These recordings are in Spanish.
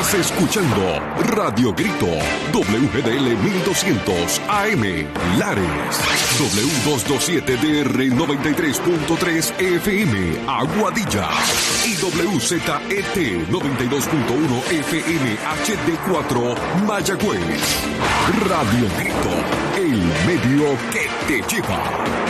Estás escuchando Radio Grito, WGDL 1200 AM, Lares, W227DR 93.3 FM, Aguadilla, y WZET 92.1 FM HD4, Mayagüez. Radio Grito, el medio que te lleva.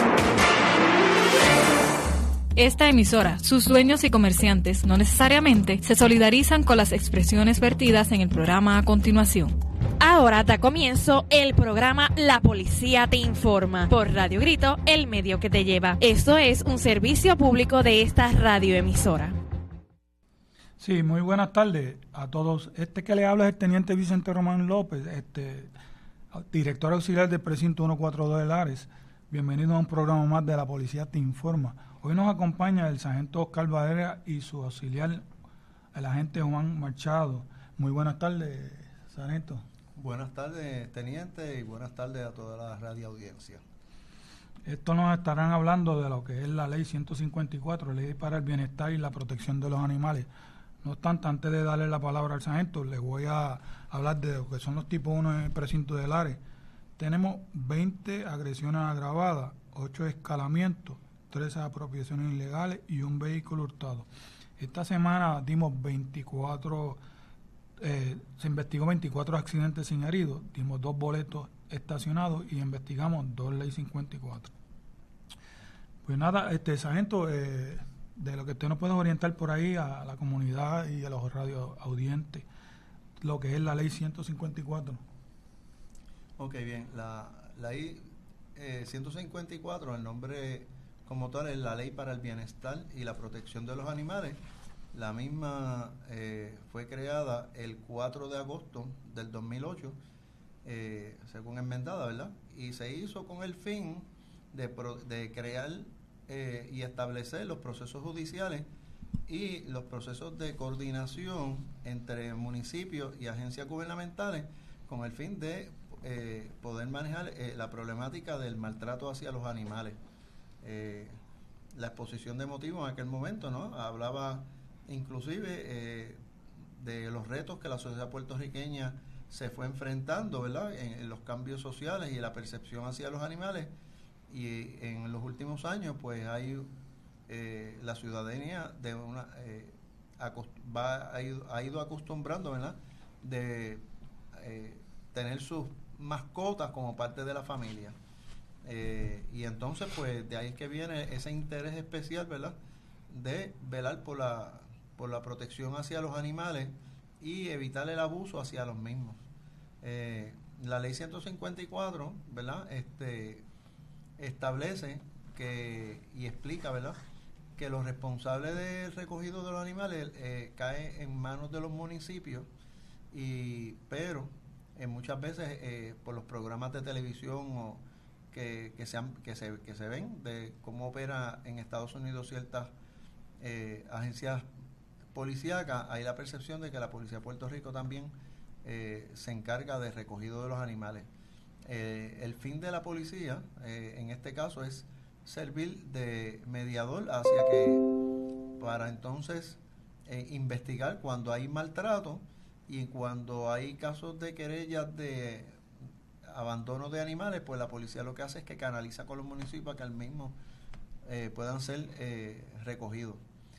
Esta emisora, sus dueños y comerciantes no necesariamente se solidarizan con las expresiones vertidas en el programa a continuación. Ahora da comienzo el programa La Policía Te Informa por Radio Grito, el medio que te lleva. Esto es un servicio público de esta radioemisora. Sí, muy buenas tardes a todos. Que le habla es el teniente Vicente Román López, director auxiliar del precinto 142 de Lares. Bienvenido a un programa más de La Policía Te Informa. Hoy nos acompaña el sargento Oscar Valera y su auxiliar, el agente Juan Machado. Muy buenas tardes, sargento. Buenas tardes, teniente, y buenas tardes a toda la radioaudiencia. Esto nos estarán hablando de lo que es la ley 154, Ley para el Bienestar y la Protección de los Animales. No obstante, antes de darle la palabra al sargento, les voy a hablar de lo que son los tipos 1 en el precinto de Lares. Tenemos 20 agresiones agravadas, 8 escalamientos, 13 apropiaciones ilegales y un vehículo hurtado. Esta semana dimos se investigó 24 accidentes sin heridos, dimos 2 boletos estacionados y investigamos 2 ley 54. Pues nada, sargento, de lo que usted nos puede orientar por ahí a la comunidad y a los radioaudientes, lo que es la ley 154. Ok, bien, la ley 154, el nombre como tal es la Ley para el Bienestar y la Protección de los Animales. La misma fue creada el 4 de agosto del 2008, según enmendada, ¿verdad? Y se hizo con el fin de crear y establecer los procesos judiciales y los procesos de coordinación entre municipios y agencias gubernamentales con el fin de poder manejar la problemática del maltrato hacia los animales. La exposición de motivos en aquel momento, ¿no? Hablaba inclusive de los retos que la sociedad puertorriqueña se fue enfrentando, ¿verdad? En los cambios sociales y la percepción hacia los animales, y en los últimos años pues hay la ciudadanía ha ido acostumbrando, ¿verdad? De tener sus mascotas como parte de la familia. Y entonces pues de ahí es que viene ese interés especial, ¿verdad?, de velar por la protección hacia los animales y evitar el abuso hacia los mismos. La ley 154, ¿verdad?, establece y explica, ¿verdad?, que los responsables del recogido de los animales cae en manos de los municipios, pero muchas veces por los programas de televisión que se ven de cómo opera en Estados Unidos ciertas agencias policíacas, hay la percepción de que la Policía de Puerto Rico también se encarga del recogido de los animales. El fin de la policía, en este caso, es servir de mediador para entonces investigar cuando hay maltrato y cuando hay casos de querellas de abandono de animales, pues la policía lo que hace es que canaliza con los municipios para que al mismo puedan ser recogidos.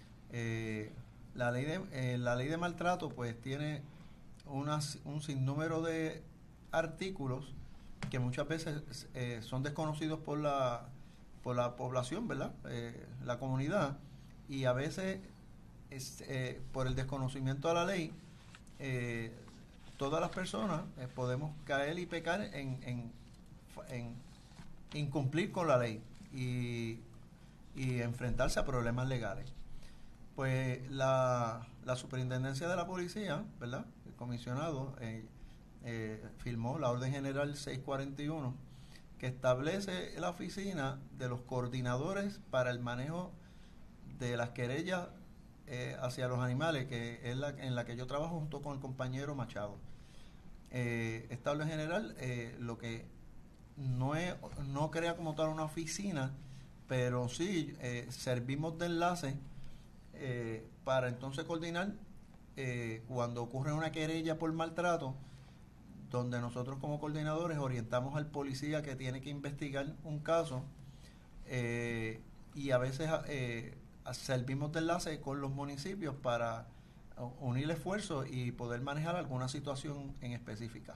La ley de maltrato pues tiene un sinnúmero de artículos que muchas veces son desconocidos por la población, ¿verdad?, la comunidad, y a veces por el desconocimiento de la ley todas las personas podemos caer y pecar en incumplir con la ley y enfrentarse a problemas legales. Pues la superintendencia de la policía, ¿verdad?, el comisionado firmó la Orden General 641, que establece la oficina de los coordinadores para el manejo de las querellas hacia los animales, que es en la que yo trabajo junto con el compañero Machado. Esta Orden General lo que no crea como tal una oficina, pero sí servimos de enlace para entonces coordinar cuando ocurre una querella por maltrato, donde nosotros como coordinadores orientamos al policía que tiene que investigar un caso, y a veces servimos de enlace con los municipios para unir esfuerzos y poder manejar alguna situación en específica.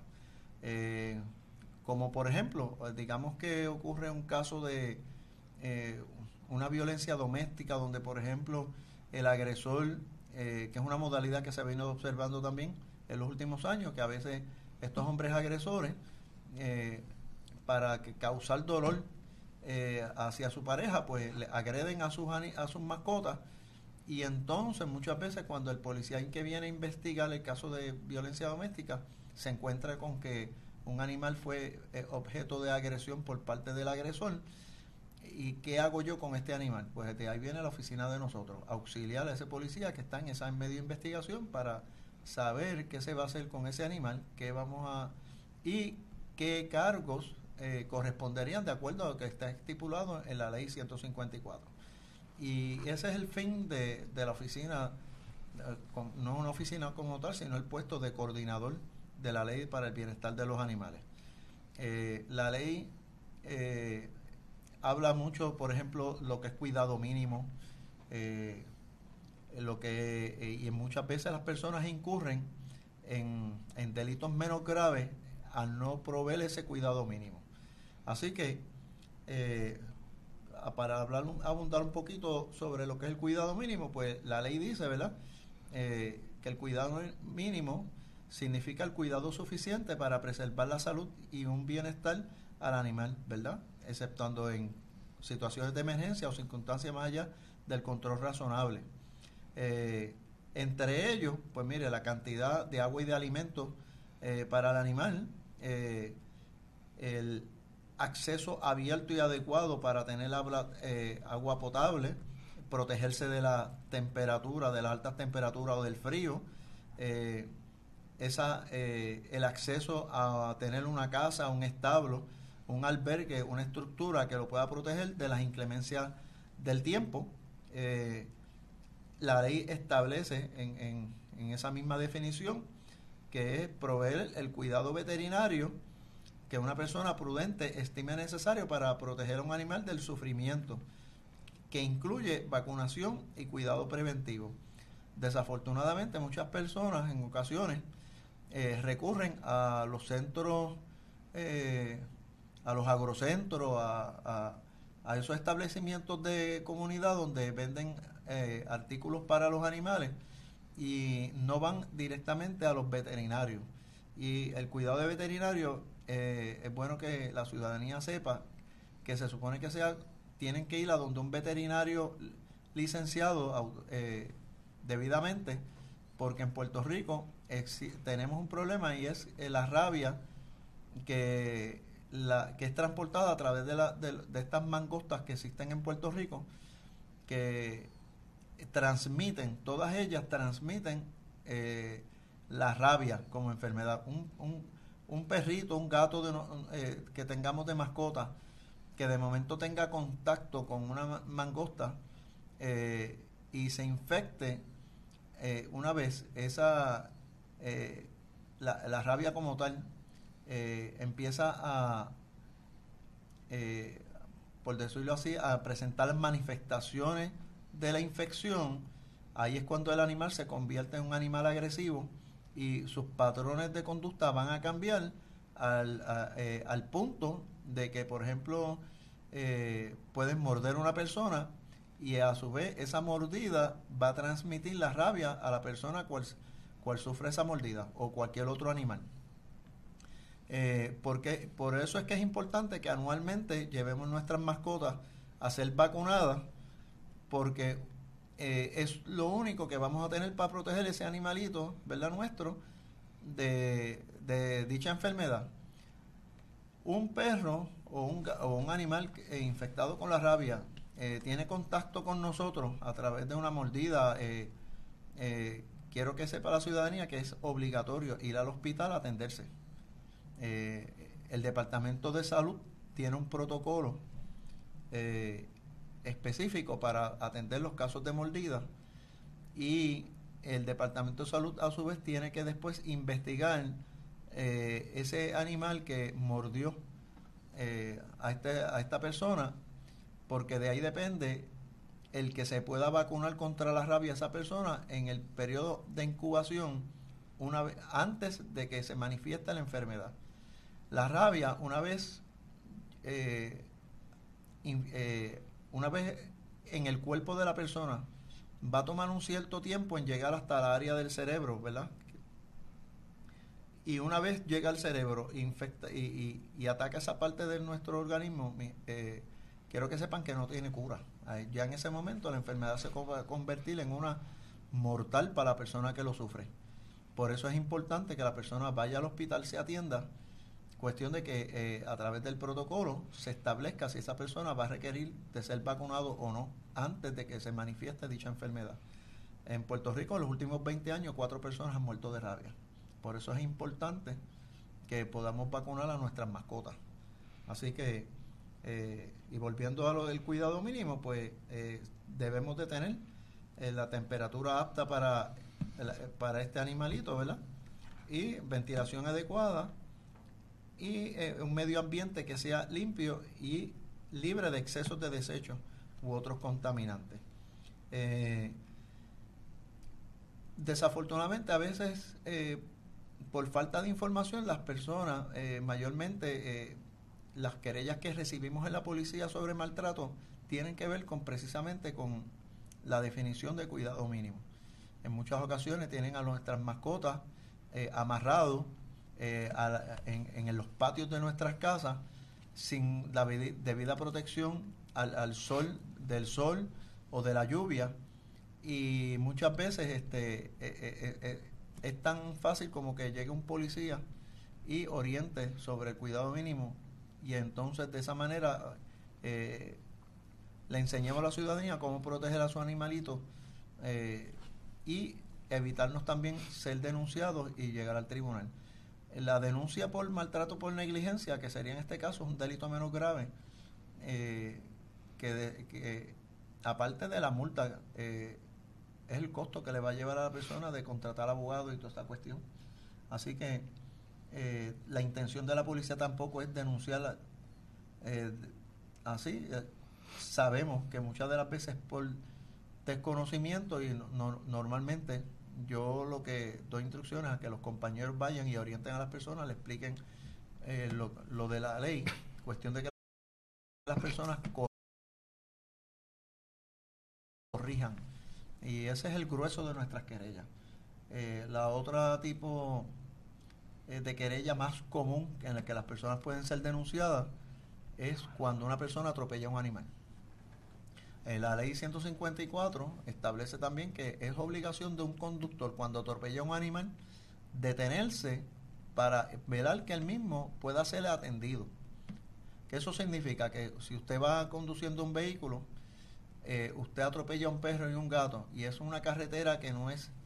Como por ejemplo, digamos que ocurre un caso de una violencia doméstica donde, por ejemplo, el agresor, que es una modalidad que se ha venido observando también en los últimos años, que a veces estos hombres agresores, para causar dolor hacia su pareja, pues le agreden a sus mascotas, y entonces muchas veces cuando el policía que viene a investigar el caso de violencia doméstica se encuentra con que un animal fue objeto de agresión por parte del agresor. ¿Y qué hago yo con este animal? Pues de ahí viene la oficina de nosotros, auxiliar a ese policía que está en esa medio de investigación para saber qué se va a hacer con ese animal, y qué cargos corresponderían de acuerdo a lo que está estipulado en la ley 154. Y ese es el fin de la oficina, no una oficina como tal, sino el puesto de coordinador de la ley para el bienestar de los animales. La ley habla mucho, por ejemplo, lo que es cuidado mínimo, y muchas veces las personas incurren en delitos menos graves al no proveer ese cuidado mínimo. Así que, para abundar un poquito sobre lo que es el cuidado mínimo, pues la ley dice, ¿verdad?, que el cuidado mínimo significa el cuidado suficiente para preservar la salud y un bienestar al animal, ¿verdad?, exceptuando en situaciones de emergencia o circunstancias más allá del control razonable. Entre ellos, pues mire, la cantidad de agua y de alimentos para el animal, el acceso abierto y adecuado para tener agua potable, protegerse de la temperatura, de las altas temperaturas o del frío, el acceso a tener una casa, un establo, un albergue, una estructura que lo pueda proteger de las inclemencias del tiempo. La ley establece en esa misma definición que es proveer el cuidado veterinario que una persona prudente estime necesario para proteger a un animal del sufrimiento, que incluye vacunación y cuidado preventivo. Desafortunadamente, muchas personas en ocasiones recurren a los centros, a los agrocentros, a esos establecimientos de comunidad donde venden artículos para los animales y no van directamente a los veterinarios. Y el cuidado de veterinario, es bueno que la ciudadanía sepa que se supone que tienen que ir a donde un veterinario licenciado debidamente, porque en Puerto Rico tenemos un problema, y es la rabia que es transportada a través de estas mangostas que existen en Puerto Rico, que todas ellas transmiten la rabia como enfermedad. Un perrito, un gato que tengamos de mascota, que de momento tenga contacto con una mangosta y se infecte, una vez la rabia como tal empieza por decirlo así, a presentar manifestaciones de la infección, ahí es cuando el animal se convierte en un animal agresivo y sus patrones de conducta van a cambiar al punto de que, por ejemplo, pueden morder a una persona, y a su vez esa mordida va a transmitir la rabia a la persona cual sufre esa mordida, o cualquier otro animal. Porque por eso es que es importante que anualmente llevemos nuestras mascotas a ser vacunadas, porque es lo único que vamos a tener para proteger ese animalito, ¿verdad?, nuestro, de dicha enfermedad. Un perro o un animal infectado con la rabia tiene contacto con nosotros a través de una mordida. Quiero que sepa la ciudadanía que es obligatorio ir al hospital a atenderse. El Departamento de Salud tiene un protocolo específico para atender los casos de mordida, y el Departamento de Salud a su vez tiene que después investigar ese animal que mordió a esta persona, porque de ahí depende el que se pueda vacunar contra la rabia a esa persona en el periodo de incubación una vez antes de que se manifieste la enfermedad. La rabia, una vez en el cuerpo de la persona, va a tomar un cierto tiempo en llegar hasta la área del cerebro, ¿verdad? Y una vez llega al cerebro, infecta y ataca esa parte de nuestro organismo, quiero que sepan que no tiene cura. Ya en ese momento la enfermedad se va a convertir en una mortal para la persona que lo sufre. Por eso es importante que la persona vaya al hospital, se atienda. Cuestión de que a través del protocolo se establezca si esa persona va a requerir de ser vacunado o no antes de que se manifieste dicha enfermedad. En Puerto Rico en los últimos 20 años 4 personas han muerto de rabia. Por eso es importante que podamos vacunar a nuestras mascotas. Así que, y volviendo a lo del cuidado mínimo, pues debemos de tener la temperatura apta para este animalito, ¿verdad? Y ventilación adecuada y un medio ambiente que sea limpio y libre de excesos de desechos u otros contaminantes. Desafortunadamente a veces por falta de información las personas, mayormente las querellas que recibimos en la policía sobre maltrato tienen que ver precisamente con la definición de cuidado mínimo. En muchas ocasiones tienen a nuestras mascotas amarrados en los patios de nuestras casas sin la debida protección del sol o de la lluvia, y muchas veces es tan fácil como que llegue un policía y oriente sobre el cuidado mínimo, y entonces de esa manera le enseñamos a la ciudadanía cómo proteger a su animalito y evitarnos también ser denunciados y llegar al tribunal. La denuncia por maltrato por negligencia, que sería en este caso un delito menos grave, que aparte de la multa, es el costo que le va a llevar a la persona de contratar abogado y toda esta cuestión. Así que la intención de la policía tampoco es denunciarla así. Sabemos que muchas de las veces por desconocimiento, y normalmente yo lo que doy instrucciones a que los compañeros vayan y orienten a las personas, le expliquen lo de la ley, cuestión de que las personas corrijan, y ese es el grueso de nuestras querellas. La otra tipo de querella más común en la que las personas pueden ser denunciadas es cuando una persona atropella a un animal. La ley 154 establece también que es obligación de un conductor, cuando atropella a un animal, detenerse para velar que el mismo pueda ser atendido. ¿Qué eso significa? Que si usted va conduciendo un vehículo, usted atropella a un perro y un gato, y es una carretera que no es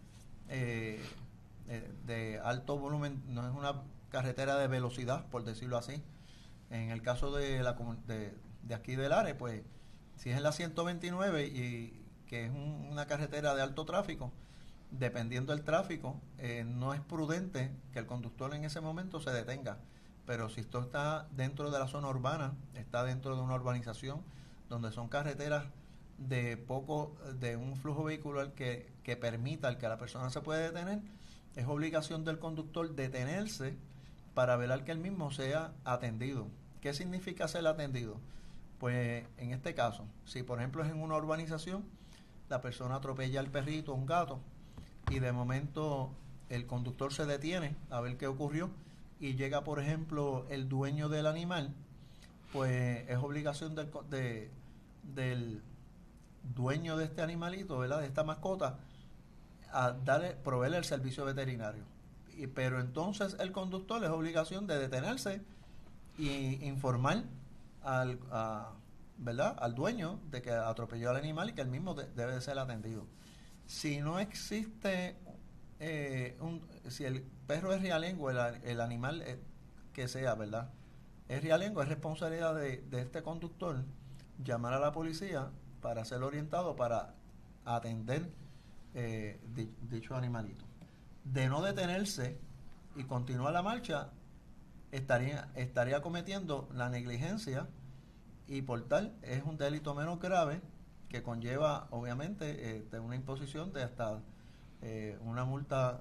de alto volumen, no es una carretera de velocidad, por decirlo así. En el caso de aquí del área, pues si es en la 129 y que es una carretera de alto tráfico, dependiendo del tráfico, no es prudente que el conductor en ese momento se detenga. Pero si esto está dentro de la zona urbana, está dentro de una urbanización donde son carreteras de un flujo vehicular que permita el que la persona se pueda detener, es obligación del conductor detenerse para velar que el mismo sea atendido. ¿Qué significa ser atendido? Pues en este caso, si por ejemplo es en una urbanización, la persona atropella al perrito o un gato, y de momento el conductor se detiene a ver qué ocurrió, y llega por ejemplo el dueño del animal, pues es obligación del dueño de este animalito, ¿verdad?, de esta mascota, a proveerle el servicio veterinario. Pero entonces el conductor es obligación de detenerse y informar ¿verdad?, al dueño de que atropelló al animal y que el mismo debe de ser atendido. Si no existe si el perro es realengo, el animal que sea, ¿verdad?, es realengo, es responsabilidad de este conductor llamar a la policía para ser orientado, para atender dicho animalito. De no detenerse y continuar la marcha, estaría cometiendo la negligencia, y por tal es un delito menos grave que conlleva obviamente una imposición de hasta una multa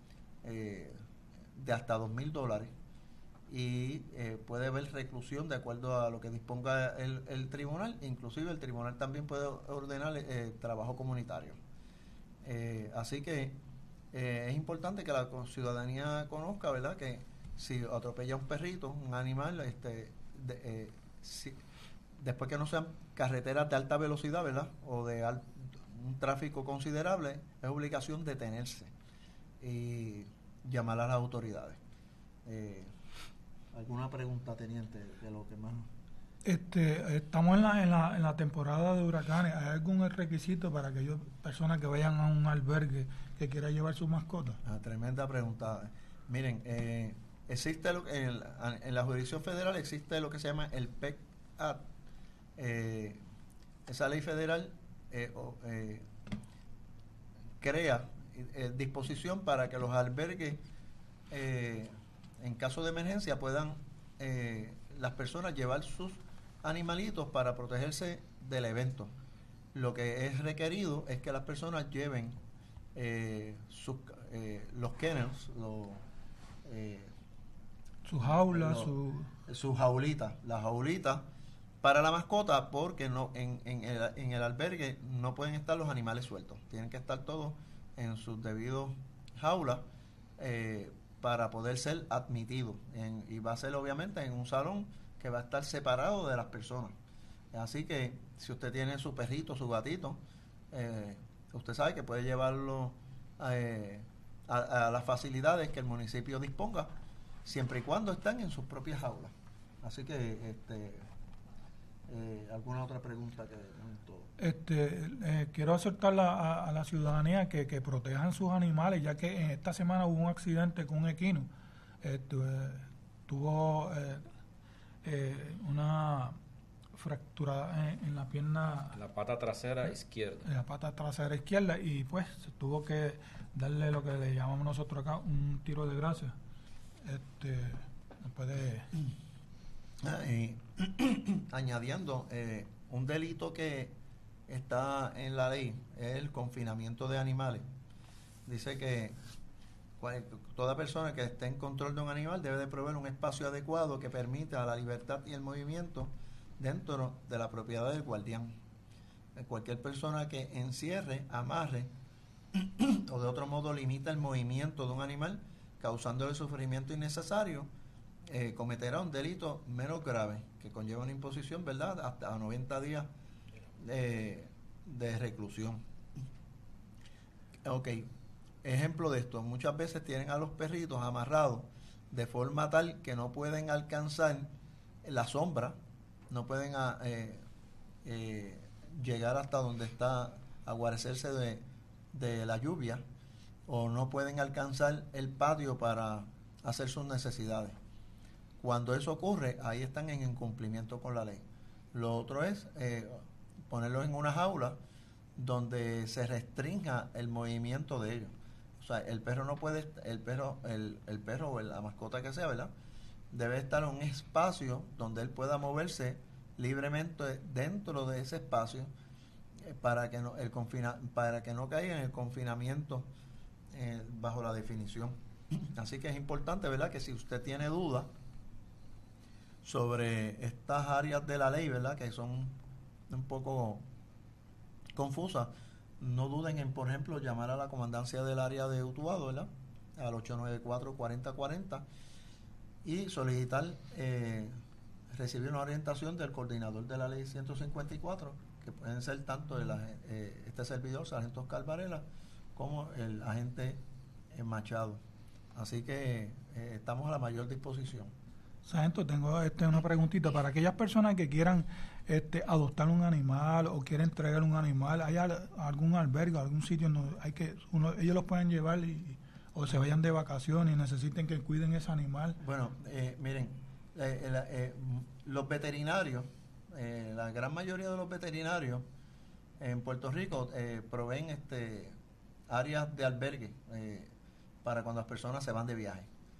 de hasta $2,000 y puede haber reclusión de acuerdo a lo que disponga el tribunal. Inclusive el tribunal también puede ordenar trabajo comunitario. Así que es importante que la ciudadanía conozca, ¿verdad?, que si atropella un perrito, un animal, después que no sean carreteras de alta velocidad, ¿verdad?, o de un tráfico considerable, es obligación detenerse y llamar a las autoridades. ¿Alguna pregunta, teniente, de lo que más? Estamos en la temporada de huracanes. ¿Hay algún requisito para aquellas personas que vayan a un albergue que quiera llevar su mascota? Tremenda pregunta. Miren, existe en la jurisdicción federal existe lo que se llama el PEC Act. Esa ley federal crea disposición para que los albergues en caso de emergencia puedan las personas llevar sus animalitos para protegerse del evento. Lo que es requerido es que las personas lleven los kennels, sus jaulas, sus jaulitas, las jaulitas para la mascota, porque no en el albergue no pueden estar los animales sueltos, tienen que estar todos en sus debidos jaulas para poder ser admitidos, y va a ser obviamente en un salón que va a estar separado de las personas. Así que si usted tiene su perrito, su gatito, usted sabe que puede llevarlo a las facilidades que el municipio disponga, siempre y cuando estén en sus propias jaulas. Así que ¿alguna otra pregunta que quiero acertar a la ciudadanía que protejan sus animales, ya que en esta semana hubo un accidente con un equino. Tuvo una fractura en la pierna, la pata trasera izquierda. En la pata trasera izquierda, y pues tuvo que darle lo que le llamamos nosotros acá un tiro de gracia. Puede añadiendo un delito que está en la ley es el confinamiento de animales. Dice que toda persona que esté en control de un animal debe de proveer un espacio adecuado que permita la libertad y el movimiento dentro de la propiedad del guardián. Cualquier persona que encierre, amarre o de otro modo limita el movimiento de un animal causándole sufrimiento innecesario cometerá un delito menos grave que conlleva una imposición, ¿verdad?, hasta 90 días de reclusión. Ok, ejemplo de esto: muchas veces tienen a los perritos amarrados de forma tal que no pueden alcanzar la sombra, no pueden llegar hasta donde está, a guarecerse de la lluvia, o no pueden alcanzar el patio para hacer sus necesidades. Cuando eso ocurre, ahí están en incumplimiento con la ley. Lo otro es ponerlos en una jaula donde se restrinja el movimiento de ellos. O sea, el perro no puede, el perro o la mascota que sea, ¿verdad?, debe estar en un espacio donde él pueda moverse libremente dentro de ese espacio para que no caiga en el confinamiento bajo la definición. Así que es importante, ¿verdad?, que si usted tiene dudas sobre estas áreas de la ley, ¿verdad?, que son un poco confusas, no duden en, por ejemplo, llamar a la comandancia del área de Utuado, ¿verdad?, al 894-4040 y solicitar recibir una orientación del coordinador de la ley 154, que pueden ser tanto este servidor, sargento Oscar Varela, como el agente Machado. Así que estamos a la mayor disposición. Sargento, tengo una preguntita. Para aquellas personas que quieran adoptar un animal o quieren entregar un animal, ¿hay algún albergue, algún sitio donde ellos los pueden llevar o se vayan de vacaciones y necesiten que cuiden ese animal? Bueno, miren, los veterinarios, la gran mayoría de los veterinarios en Puerto Rico proveen áreas de albergue para cuando las personas se van de viaje.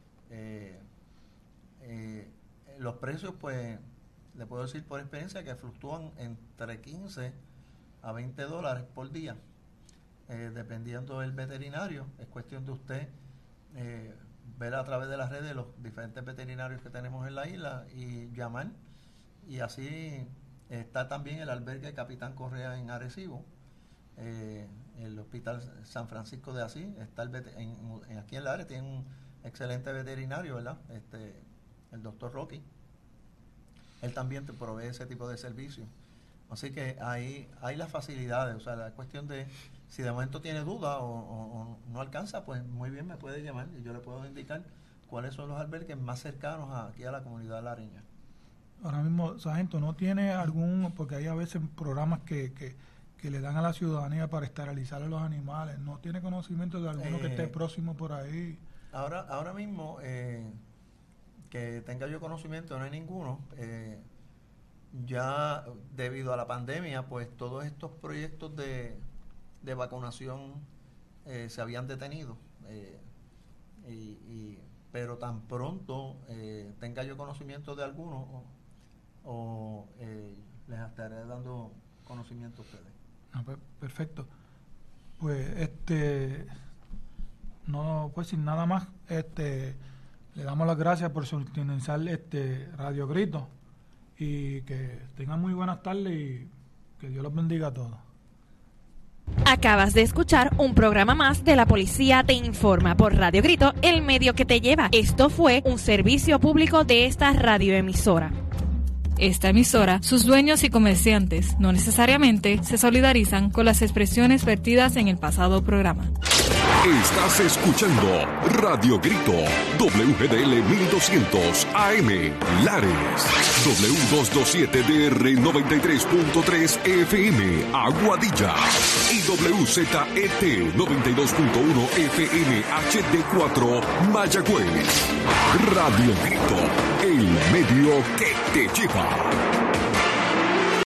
Los precios, pues, le puedo decir por experiencia que fluctúan entre 15 a $20 por día, dependiendo del veterinario. Es cuestión de usted ver a través de las redes los diferentes veterinarios que tenemos en la isla y llamar. Y así está también el albergue Capitán Correa en Arecibo, el Hospital San Francisco de Asís, está aquí en la área, tiene un excelente veterinario, ¿verdad? El doctor Rocky. Él también te provee ese tipo de servicios. Así que hay las facilidades, o sea, la cuestión de si de momento tiene duda o no alcanza, pues muy bien me puede llamar y yo le puedo indicar cuáles son los albergues más cercanos aquí a la comunidad lareña. Ahora mismo, sargento, ¿no tiene algún, porque hay a veces programas que le dan a la ciudadanía para esterilizar a los animales, ¿no tiene conocimiento de alguno que esté próximo por ahí? Ahora mismo, que tenga yo conocimiento, no hay ninguno. Ya debido a la pandemia, pues todos estos proyectos de vacunación se habían detenido. Pero tan pronto tenga yo conocimiento de alguno, les estaré dando conocimiento a ustedes. Pues, perfecto. Pues no, pues sin nada más, le damos las gracias por sintonizar Radio Grito y que tengan muy buenas tardes y que Dios los bendiga a todos. Acabas de escuchar un programa más de La Policía Te Informa por Radio Grito, el medio que te lleva. Esto fue un servicio público de esta radioemisora. Esta emisora, sus dueños y comerciantes no necesariamente se solidarizan con las expresiones vertidas en el pasado programa. Estás escuchando Radio Grito, WGDL 1200 AM, Lares, W227DR 93.3 FM, Aguadilla, y WZET 92.1 FM HD4, Mayagüez. Radio Grito, el medio que te lleva.